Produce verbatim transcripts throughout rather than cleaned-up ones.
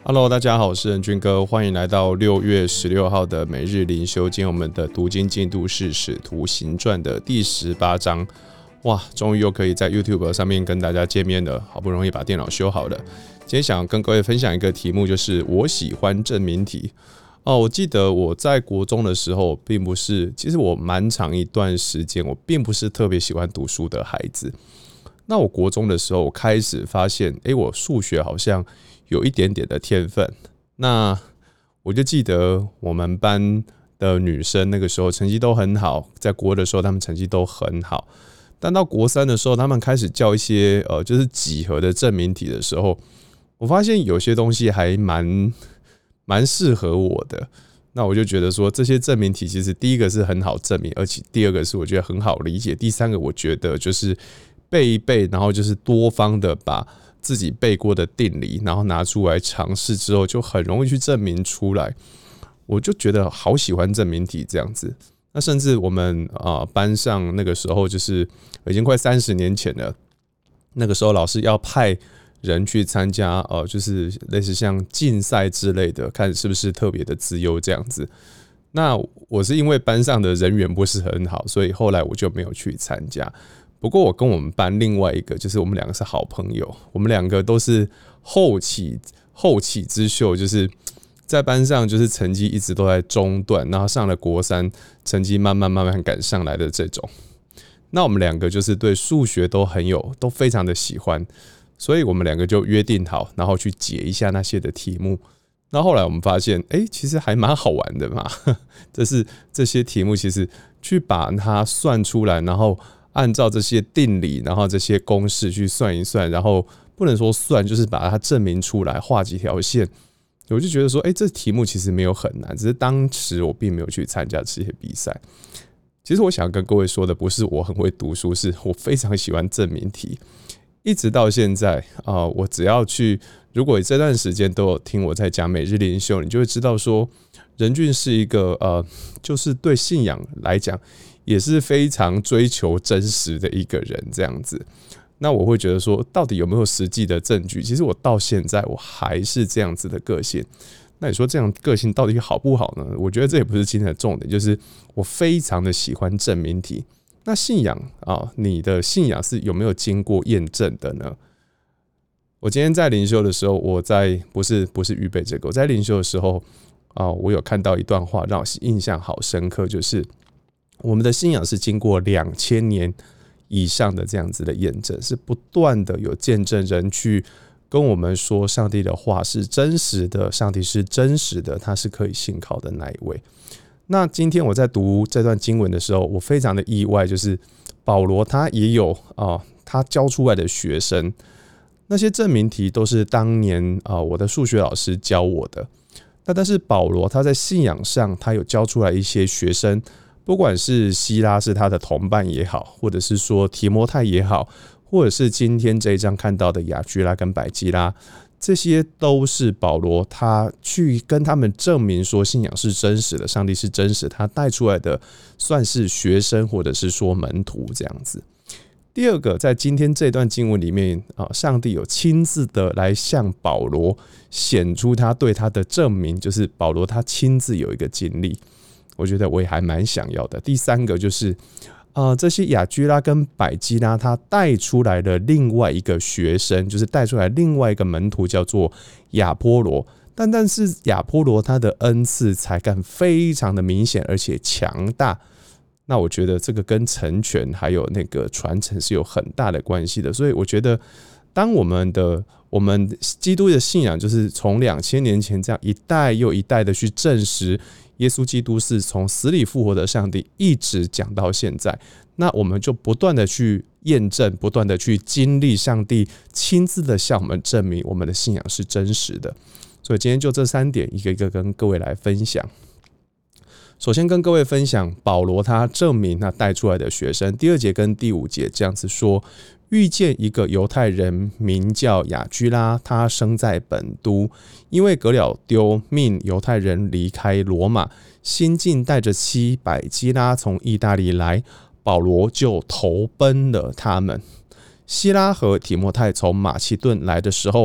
Hello， 大家好，我是任君哥，欢迎来到六月十六号的每日灵修。今天我们的读经进度是《使徒行传》的第十八章。哇，终于又可以在 YouTube 上面跟大家见面了，好不容易把电脑修好了。今天想跟各位分享一个题目，就是我喜欢证明题。哦，我记得我在国中的时候，并不是，其实我蛮长一段时间，我并不是特别喜欢读书的孩子。那我国中的时候，我开始发现，哎，我数学好像有一点点的天分。那我就记得我们班的女生那个时候成绩都很好，在国二的时候她们成绩都很好，但到国三的时候，她们开始教一些呃就是几何的证明题的时候，我发现有些东西还蛮蛮适合我的。那我就觉得说，这些证明题其实第一个是很好证明，而且第二个是我觉得很好理解，第三个我觉得就是背一背，然后就是多方的把自己背过的定理，然后拿出来尝试之后，就很容易去证明出来。我就觉得好喜欢证明题这样子。那甚至我们啊、呃、班上那个时候就是已经快三十年前了，那个时候老师要派人去参加呃就是类似像竞赛之类的，看是不是特别的资优这样子。那我是因为班上的人缘不是很好，所以后来我就没有去参加。不过我跟我们班另外一个，就是我们两个是好朋友，我们两个都是后起后起之秀，就是在班上就是成绩一直都在中段，然后上了国三，成绩慢慢慢慢赶上来的这种。那我们两个就是对数学都很有，都非常的喜欢，所以我们两个就约定好，然后去解一下那些的题目。那后来我们发现，哎、欸，其实还蛮好玩的嘛，这是这些题目其实去把它算出来，然后按照这些定理，然后这些公式去算一算，然后不能说算，就是把它证明出来，画几条线。我就觉得说，哎、欸，这题目其实没有很难，只是当时我并没有去参加这些比赛。其实我想跟各位说的，不是我很会读书，是我非常喜欢证明题。一直到现在啊、呃，我只要去，如果这段时间都有听我在讲每日灵修，你就会知道说，任俊是一个呃，就是对信仰来讲，也是非常追求真实的一个人，这样子。那我会觉得说，到底有没有实际的证据？其实我到现在我还是这样子的个性。那你说这样个性到底好不好呢？我觉得这也不是今天的重点，就是我非常的喜欢证明题。那信仰啊，你的信仰是有没有经过验证的呢？我今天在灵修的时候，我在不是不是预备这个，我在灵修的时候啊，我有看到一段话让我印象好深刻，就是我们的信仰是经过两千年以上的这样子的验证，是不断的有见证人去跟我们说上帝的话是真实的，上帝是真实的，他是可以信靠的那一位。那今天我在读这段经文的时候，我非常的意外，就是保罗他也有啊，他教出来的学生，那些证明题都是当年啊我的数学老师教我的。那但是保罗他在信仰上，他有教出来一些学生，不管是希拉是他的同伴也好，或者是说提摩太也好，或者是今天这一章看到的雅居拉跟百基拉，这些都是保罗他去跟他们证明说信仰是真实的，上帝是真实，他带出来的算是学生或者是说门徒这样子。第二个，在今天这段经文里面，上帝有亲自的来向保罗显出他对他的证明，就是保罗他亲自有一个经历，我觉得我也还蛮想要的。第三个就是，呃，这些雅居拉跟百基拉他带出来的另外一个学生，就是带出来另外一个门徒，叫做亚波罗。但但是亚波罗他的恩赐才干非常的明显，而且强大。那我觉得这个跟成全还有那个传承是有很大的关系的。所以我觉得，当我们的我们基督的信仰就是从两千年前这样一代又一代的去证实耶稣基督是从死里复活的上帝，一直讲到现在，那我们就不断的去验证，不断的去经历上帝亲自的向我们证明我们的信仰是真实的。所以今天就这三点一个一个跟各位来分享。首先跟各位分享保罗他证明他带出来的学生，第二节跟第五节这样子说，遇见一个犹太人名叫雅居拉，他生在本都，因为革了丢命犹太人离开罗马，新近带着妻百基拉从意大利来，保罗就投奔了他们。希拉和提摩太从马其顿来的时候，保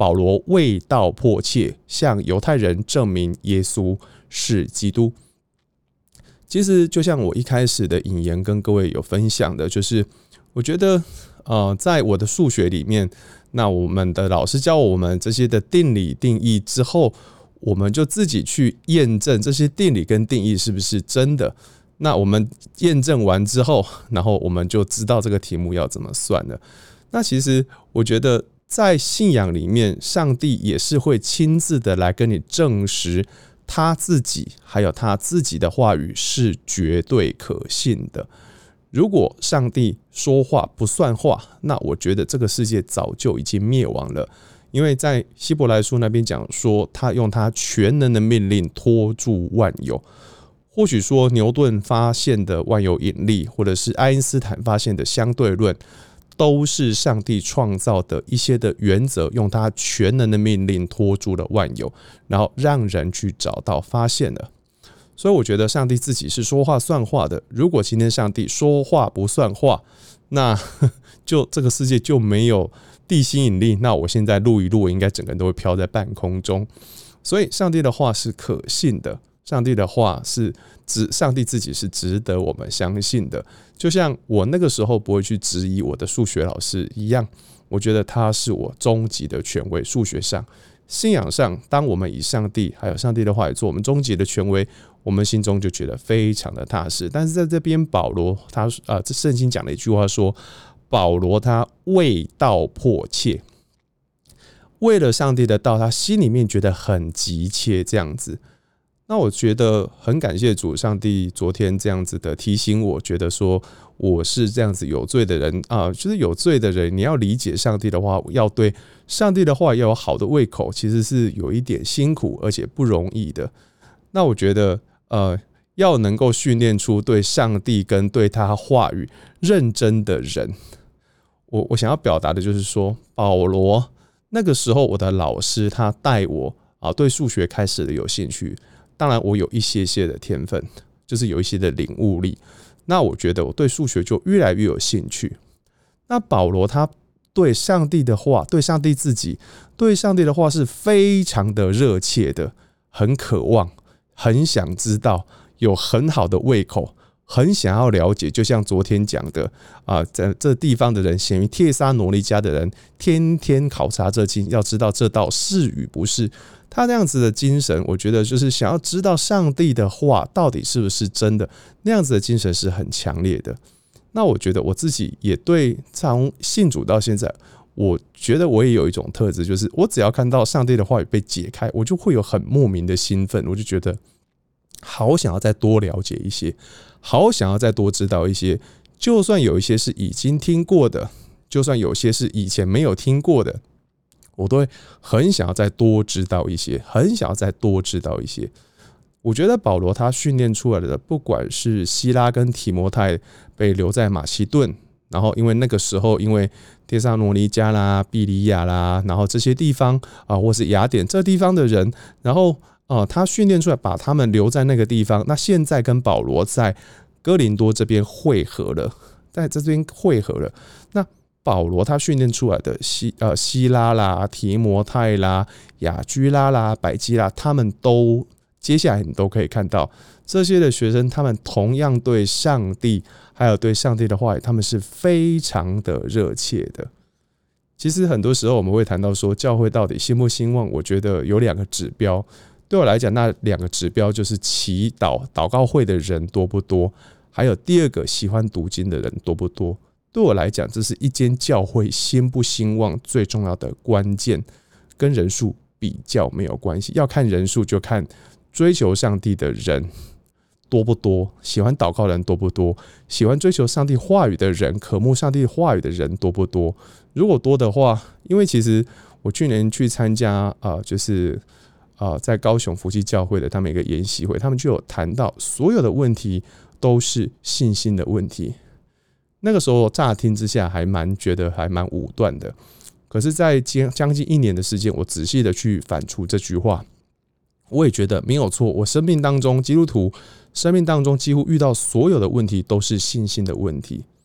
保罗为道迫切向犹太人证明耶稣是基督。其实就像我一开始的引言跟各位有分享的，就是我觉得呃，在我的数学里面，那我们的老师教我们这些的定理定义之后，我们就自己去验证这些定理跟定义是不是真的。那我们验证完之后，然后我们就知道这个题目要怎么算了。那其实我觉得在信仰里面，上帝也是会亲自的来跟你证实他自己还有他自己的话语是绝对可信的。如果上帝说话不算话，那我觉得这个世界早就已经灭亡了。因为在希伯来书那边讲说，他用他全能的命令托住万有。或许说牛顿发现的万有引力，或者是爱因斯坦发现的相对论，都是上帝创造的一些的原则，用他全能的命令托住了万有，然后让人去找到发现了。所以我觉得上帝自己是说话算话的。如果今天上帝说话不算话，那就这个世界就没有地心引力，那我现在录一录，应该整个人都会飘在半空中。所以上帝的话是可信的，上帝的话是上帝自己是值得我们相信的。就像我那个时候不会去质疑我的数学老师一样，我觉得他是我终极的权威。数学上、信仰上，当我们以上帝还有上帝的话语做我们终极的权威，我们心中就觉得非常的踏实。但是在这边保罗他呃，这圣经讲了一句话说，保罗他为道迫切，为了上帝的道，他心里面觉得很急切这样子。那我觉得很感谢主，上帝昨天这样子的提醒我，觉得说我是这样子有罪的人啊、呃，就是有罪的人，你要理解上帝的话，要对上帝的话要有好的胃口，其实是有一点辛苦而且不容易的。那我觉得呃，要能够训练出对上帝跟对他话语认真的人，我我想要表达的就是说，保罗那个时候我的老师他带我啊，对数学开始的有兴趣。当然我有一些些的天分，就是有一些的领悟力，那我觉得我对数学就越来越有兴趣。那保罗他对上帝的话，对上帝自己，对上帝的话是非常的热切的，很渴望，很想知道，有很好的胃口，很想要了解。就像昨天讲的啊，在这地方的人，显于帖撒罗尼迦的人，天天考察这经，要知道这道是与不是。他那样子的精神，我觉得就是想要知道上帝的话到底是不是真的，那样子的精神是很强烈的。那我觉得我自己也对，从信主到现在，我觉得我也有一种特质，就是我只要看到上帝的话语被解开，我就会有很莫名的兴奋，我就觉得好想要再多了解一些，好想要再多知道一些。就算有一些是已经听过的，就算有些是以前没有听过的，我都会很想要再多知道一些，很想要再多知道一些。我觉得保罗他训练出来的，不管是希拉跟提摩太被留在马其顿，然后因为那个时候因为帖撒罗尼迦啦、庇哩亚啦，然后这些地方啊，或是雅典这地方的人，然后啊，他训练出来把他们留在那个地方。那现在跟保罗在哥林多这边会合了，在这边会合了。那保罗他训练出来的 希,、呃、希拉啦、提摩太啦、雅居拉啦、百基拉，他们都接下来你都可以看到这些的学生，他们同样对上帝还有对上帝的话语，他们是非常的热切的。其实很多时候我们会谈到说教会到底兴不兴旺，我觉得有两个指标。对我来讲，那两个指标就是祈祷祷告会的人多不多，还有第二个喜欢读经的人多不多。对我来讲，这是一间教会兴不兴旺最重要的关键，跟人数比较没有关系。要看人数，就看追求上帝的人多不多，喜欢祷告的人多不多，喜欢追求上帝话语的人，渴慕上帝话语的人多不多。如果多的话，因为其实我去年去参加、呃、就是呃，在高雄福气教会的他们一个研习会，他们就有谈到所有的问题都是信心的问题。那个时候乍听之下还蛮觉得还蛮武断的，可是在将近一年的时间，我仔细的去反刍这句话，我也觉得没有错。我生命当中，基督徒生命当中几乎遇到所有的问题都是信心的问题。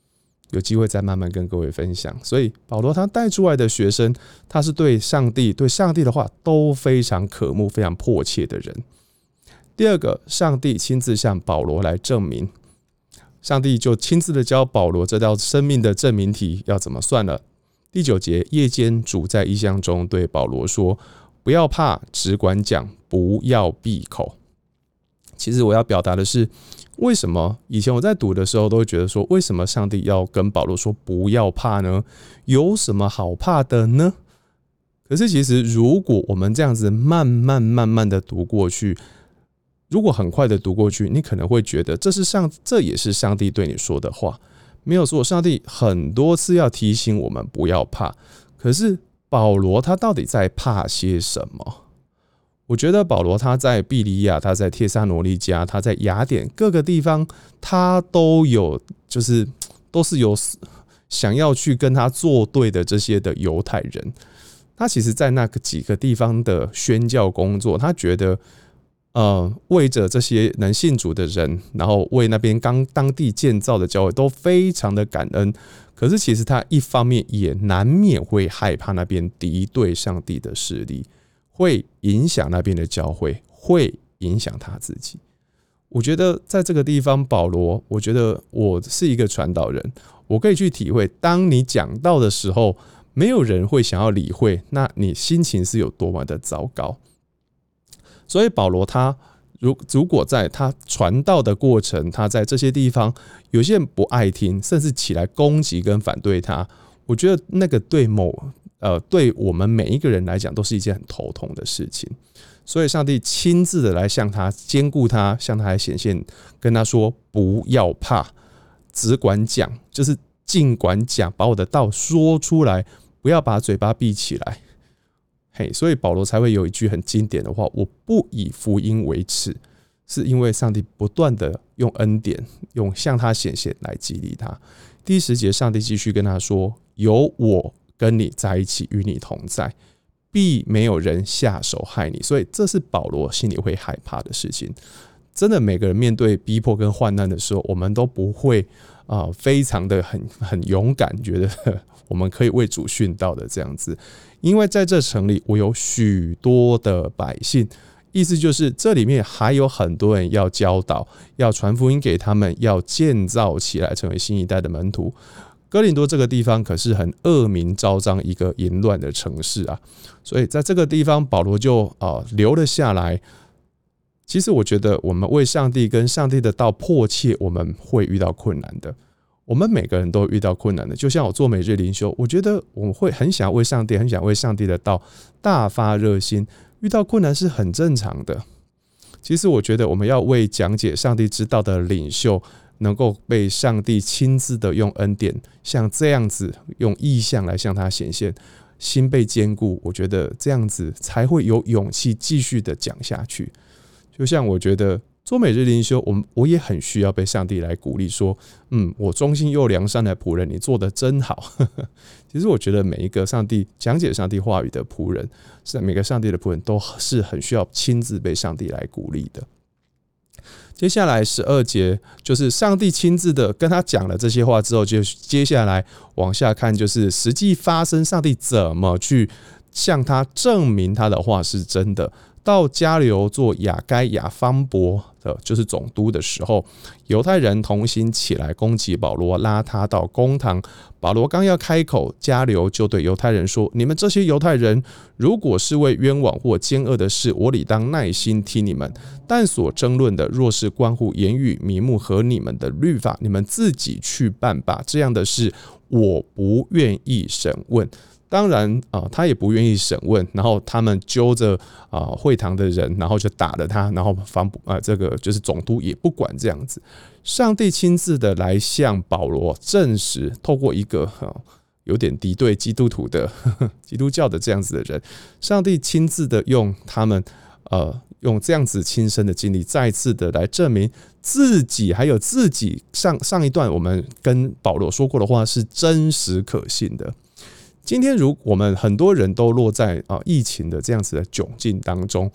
有机会再慢慢跟各位分享。所以保罗他带出来的学生，他是对上帝对上帝的话都非常渴慕非常迫切的人。第二个，上帝亲自向保罗来证明，上帝就亲自的教保罗这道生命的证明题要怎么算了。第九节，夜间主在异象中对保罗说，不要怕，只管讲，不要闭口。其实我要表达的是，为什么以前我在读的时候都会觉得说，为什么上帝要跟保罗说不要怕呢？有什么好怕的呢？可是其实如果我们这样子慢慢慢慢的读过去，如果很快的读过去，你可能会觉得这是上这也是上帝对你说的话，没有错。上帝很多次要提醒我们不要怕，可是保罗他到底在怕些什么？我觉得保罗他在庇哩亚，他在帖撒罗尼迦，他在雅典各个地方，他都有就是都是有想要去跟他作对的这些的犹太人。他其实在那几个地方的宣教工作，他觉得呃，为着这些能信主的人，然后为那边刚当地建造的教会都非常的感恩。可是其实他一方面也难免会害怕那边敌对上帝的势力，会影响那边的教会，会影响他自己。我觉得在这个地方，保罗，我觉得我是一个传道人，我可以去体会，当你讲道的时候，没有人会想要理会，那你心情是有多么的糟糕。所以保罗他如果在他传道的过程，他在这些地方有些人不爱听，甚至起来攻击跟反对他，我觉得那个对某呃对我们每一个人来讲都是一件很头痛的事情。所以上帝亲自的来向他兼顾他，向他来显现，跟他说不要怕，只管讲，就是尽管讲，把我的道说出来，不要把嘴巴闭起来。嘿，所以保罗才会有一句很经典的话，我不以福音为耻，是因为上帝不断的用恩典，用向他显现来激励他。第十节，上帝继续跟他说，有我跟你在一起，与你同在，必没有人下手害你。所以这是保罗心里会害怕的事情。真的，每个人面对逼迫跟患难的时候，我们都不会、呃、非常的 很, 很勇敢，觉得我们可以为主殉道的这样子。因为在这城里，我有许多的百姓，意思就是这里面还有很多人要教导，要传福音给他们，要建造起来，成为新一代的门徒。哥林多这个地方可是很恶名昭彰一个淫乱的城市啊，所以在这个地方，保罗就、呃、留了下来。其实我觉得我们为上帝跟上帝的道迫切，我们会遇到困难的。我们每个人都遇到困难的，就像我做每日灵修，我觉得我会很想为上帝，很想为上帝的道大发热心。遇到困难是很正常的。其实我觉得我们要为讲解上帝之道的领袖，能够被上帝亲自的用恩典，像这样子用异象来向他显现，心被坚固，我觉得这样子才会有勇气继续的讲下去。就像我觉得做每日灵修，我我也很需要被上帝来鼓励说，嗯，我忠心又良善的仆人，你做得真好。其实我觉得每一个上帝讲解上帝话语的仆人，是每个上帝的仆人都是很需要亲自被上帝来鼓励的。接下来十二节就是上帝亲自的跟他讲了这些话之后，就接下来往下看，就是实际发生上帝怎么去向他证明他的话是真的。到迦流做亚该亚方伯的就是总督的时候，犹太人同心起来攻击保罗，拉他到公堂。保罗刚要开口，迦流就对犹太人说，你们这些犹太人，如果是为冤枉或奸恶的事，我理当耐心听你们，但所争论的若是关乎言语名目和你们的律法，你们自己去办吧，这样的事我不愿意审问。当然、呃、他也不愿意审问，然后他们揪着、呃、会堂的人，然后就打了他，然后防、呃、这个就是总督也不管这样子。上帝亲自的来向保罗证实，透过一个、呃、有点敌对基督徒的呵呵基督教的这样子的人，上帝亲自的用他们、呃、用这样子亲身的经历，再次的来证明自己还有自己 上, 上一段我们跟保罗说过的话是真实可信的。今天如我们很多人都落在、呃、疫情的这样子的窘境当中，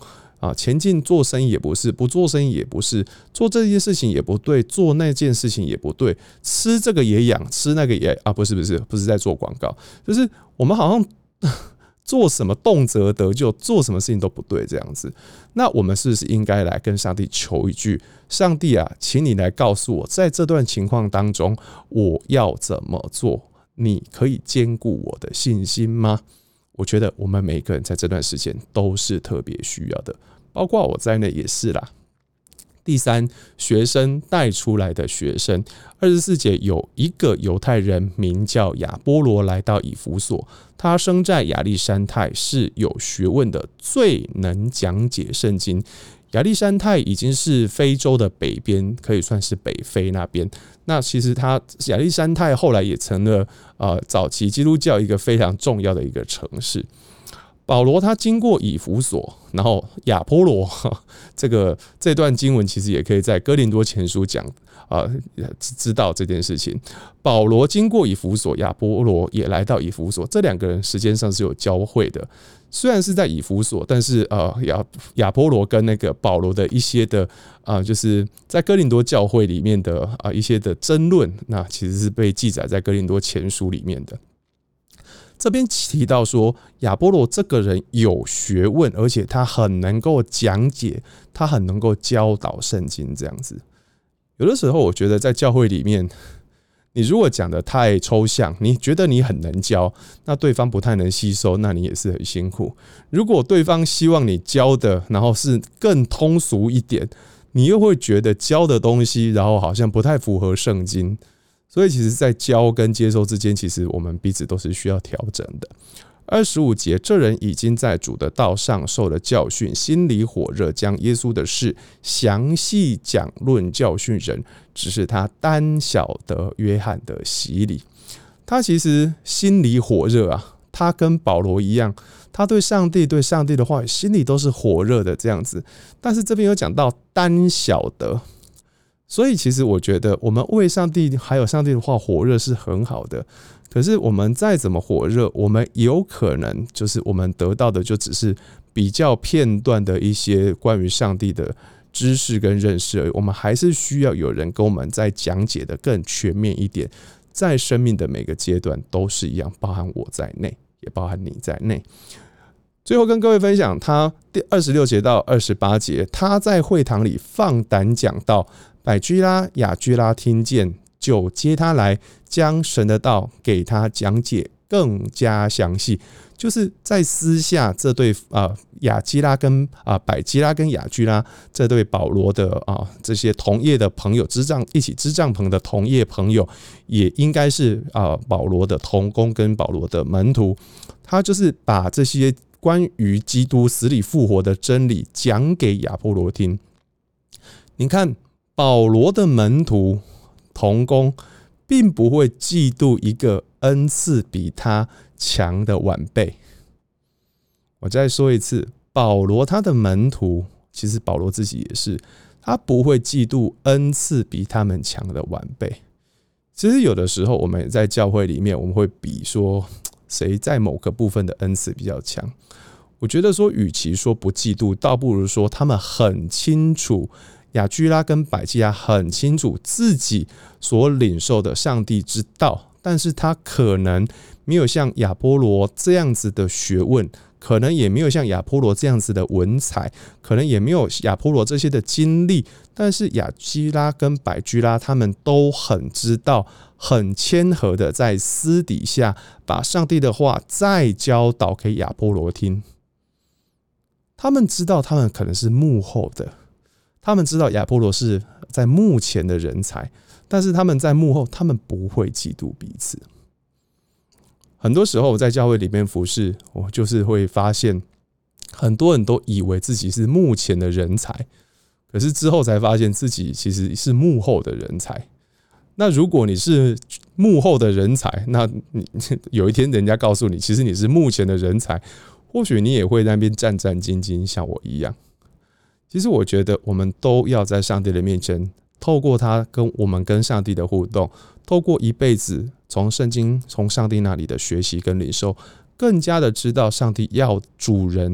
啊，前进做生意也不是，不做生意也不是，做这件事情也不对，做那件事情也不对，吃这个也痒，吃那个也啊，不是不是不是在做广告，就是我们好像做什么动辄得救，做什么事情都不对这样子。那我们是不是应该来跟上帝求一句：上帝啊，请你来告诉我，在这段情况当中，我要怎么做？你可以兼顾我的信心吗？我觉得我们每个人在这段时间都是特别需要的，包括我在内也是啦。第三，学生带出来的学生，二十四节有一个犹太人名叫亚波罗来到以弗所，他生在亚历山泰，是有学问的，最能讲解圣经。亚历山泰已经是非洲的北边，可以算是北非那边。那其实他亚历山泰后来也成了呃早期基督教一个非常重要的一个城市。保罗他经过以弗所，然后亚波罗，这个这段经文其实也可以在哥林多前书讲啊、呃，知道这件事情。保罗经过以弗所，亚波罗也来到以弗所，这两个人时间上是有交汇的。虽然是在以弗所，但是呃亚亚波罗跟那个保罗的一些的啊、呃，就是在哥林多教会里面的啊、呃、一些的争论，那其实是被记载在哥林多前书里面的。这边提到说，亚波罗这个人有学问，而且他很能够讲解，他很能够教导圣经这样子。有的时候，我觉得在教会里面，你如果讲的太抽象，你觉得你很能教，那对方不太能吸收，那你也是很辛苦。如果对方希望你教的，然后是更通俗一点，你又会觉得教的东西，然后好像不太符合圣经。所以其实在教跟接受之间，其实我们彼此都是需要调整的。二十五节，这人已经在主的道上受了教训，心里火热，将耶稣的事详细讲论教训人，只是他单晓得约翰的洗礼。他其实心里火热啊，他跟保罗一样，他对上帝对上帝的话语心里都是火热的这样子。但是这边有讲到单晓得，所以其实我觉得我们为上帝还有上帝的话火热是很好的，可是我们再怎么火热，我们有可能就是我们得到的就只是比较片段的一些关于上帝的知识跟认识而已。我们还是需要有人跟我们再讲解的更全面一点，在生命的每个阶段都是一样，包含我在内，也包含你在内。最后跟各位分享，他第二十六节到二十八节，他在会堂里放胆讲道，百居拉、雅居拉听见，就接他来，将神的道给他讲解更加详细。就是在私下，这对啊雅基拉跟啊百基拉跟雅居拉这对保罗的啊这些同业的朋友，支帐一起支帐篷的同业朋友，也应该是啊保罗的同工跟保罗的门徒。他就是把这些关于基督死里复活的真理讲给亚波罗听。你看，保罗的门徒同工并不会嫉妒一个恩赐比他强的晚辈。我再说一次，保罗他的门徒，其实保罗自己也是，他不会嫉妒恩赐比他们强的晚辈。其实有的时候我们在教会里面，我们会比说谁在某个部分的恩赐比较强。我觉得说，与其说不嫉妒，倒不如说他们很清楚，雅居拉跟百基拉很清楚自己所领受的上帝之道，但是他可能没有像亚波罗这样子的学问，可能也没有像亚波罗这样子的文采，可能也没有亚波罗这些的经历，但是雅基拉跟百基拉他们都很知道，很谦和的在私底下把上帝的话再教导给亚波罗听。他们知道他们可能是幕后的，他们知道亚波罗是在幕前的人才，但是他们在幕后，他们不会嫉妒彼此。很多时候我在教会里面服侍，我就是会发现很多人都以为自己是幕前的人才，可是之后才发现自己其实是幕后的人才。那如果你是幕后的人才，那你有一天人家告诉你其实你是幕前的人才，或许你也会在那边战战兢兢，像我一样。其实我觉得我们都要在上帝的面前，透过他跟我们跟上帝的互动，透过一辈子从圣经从上帝那里的学习跟领受，更加的知道上帝要主人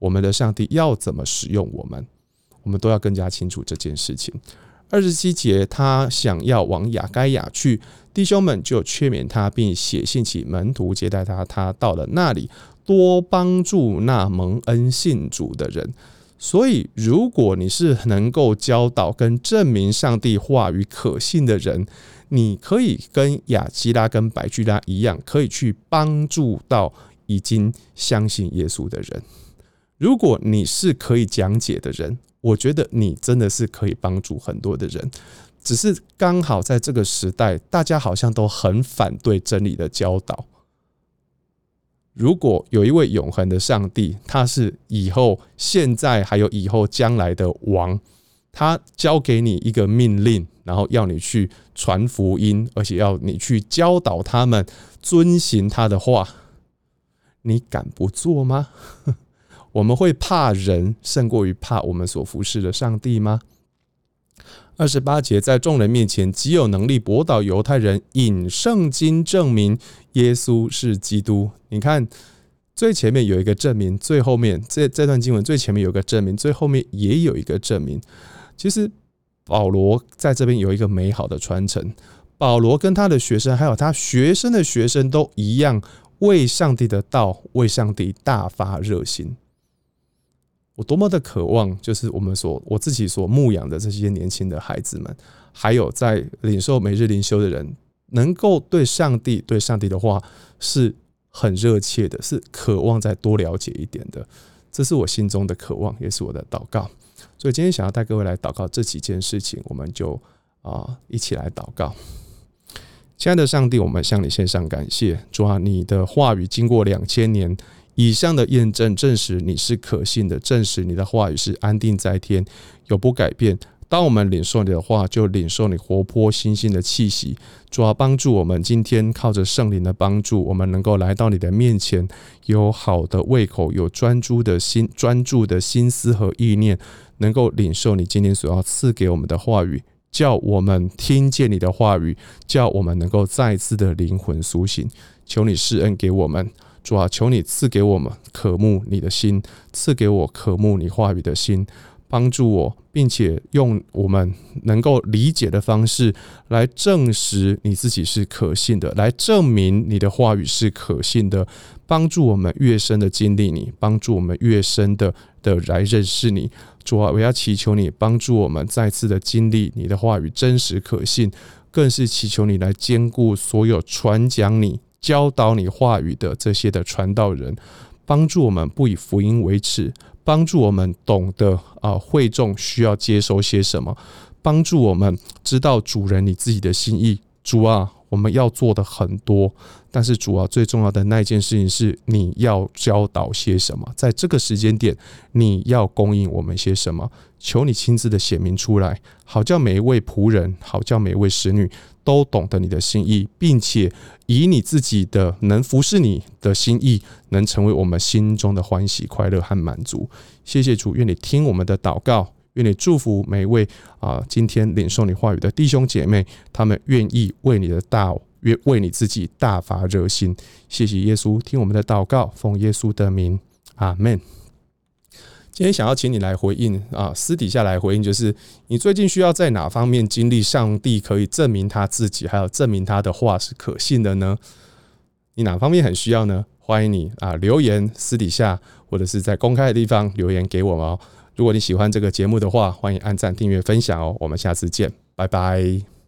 我们的上帝要怎么使用我们，我们都要更加清楚这件事情。二十七节，他想要往亚该亚去，弟兄们就劝勉他，并写信起门徒接待他。他到了那里，多帮助那蒙恩信主的人。所以，如果你是能够教导跟证明上帝话语可信的人，你可以跟亚基拉跟百基拉一样，可以去帮助到已经相信耶稣的人。如果你是可以讲解的人，我觉得你真的是可以帮助很多的人，只是刚好在这个时代，大家好像都很反对真理的教导。如果有一位永恒的上帝，他是以后、现在还有以后将来的王，他交给你一个命令，然后要你去传福音，而且要你去教导他们遵行他的话，你敢不做吗？我们会怕人胜过于怕我们所服侍的上帝吗？二十八节，在众人面前极有能力驳倒犹太人，引圣经证明耶稣是基督。你看，最前面有一个证明，最后面 这, 这段经文最前面有一个证明，最后面也有一个证明。其实保罗在这边有一个美好的传承，保罗跟他的学生还有他学生的学生都一样，为上帝的道，为上帝大发热心。我多么的渴望，就是我们所我自己所牧养的这些年轻的孩子们，还有在领受每日灵修的人，能够对上帝、对上帝的话是很热切的，是渴望再多了解一点的。这是我心中的渴望，也是我的祷告。所以今天想要带各位来祷告这几件事情，我们就、呃、一起来祷告。亲爱的上帝，我们向你献上感谢。主啊，你的话语经过两千年以上的验证，证实你是可信的，证实你的话语是安定在天，永不改变。当我们领受你的话，就领受你活泼新鲜的气息。主啊，帮助我们今天靠着圣灵的帮助，我们能够来到你的面前，有好的胃口，有专注的心、专注的心思和意念，能够领受你今天所要赐给我们的话语，叫我们听见你的话语，叫我们能够再次的灵魂苏醒。求你施恩给我们。主啊，求你赐给我们渴慕你的心，赐给我渴慕你话语的心，帮助我，并且用我们能够理解的方式来证实你自己是可信的，来证明你的话语是可信的，帮助我们越深的经历你，帮助我们越深的的来认识你。主啊，我要祈求你帮助我们再次的经历你的话语真实可信，更是祈求你来兼顾所有传讲你、教导你话语的这些的传道人，帮助我们不以福音为耻，帮助我们懂得、呃、会众需要接收些什么，帮助我们知道主人你自己的心意。主啊，我们要做的很多，但是主啊，最重要的那一件事情是你要教导些什么，在这个时间点你要供应我们些什么，求你亲自的显明出来，好叫每一位仆人，好叫每一位使女都懂得你的心意，并且以你自己的能服侍你的心意，能成为我们心中的欢喜、快乐和满足。谢谢主，愿你听我们的祷告，愿你祝福每一位、呃、今天领受你话语的弟兄姐妹，他们愿意为你的大为你自己大发热心。谢谢耶稣，听我们的祷告，奉耶稣的名，阿们。今天想要请你来回应啊，私底下来回应，就是你最近需要在哪方面经历上帝可以证明他自己，还有证明他的话是可信的呢？你哪方面很需要呢？欢迎你啊留言，私底下或者是在公开的地方留言给我们哦。如果你喜欢这个节目的话，欢迎按赞、订阅、分享哦。我们下次见，拜拜。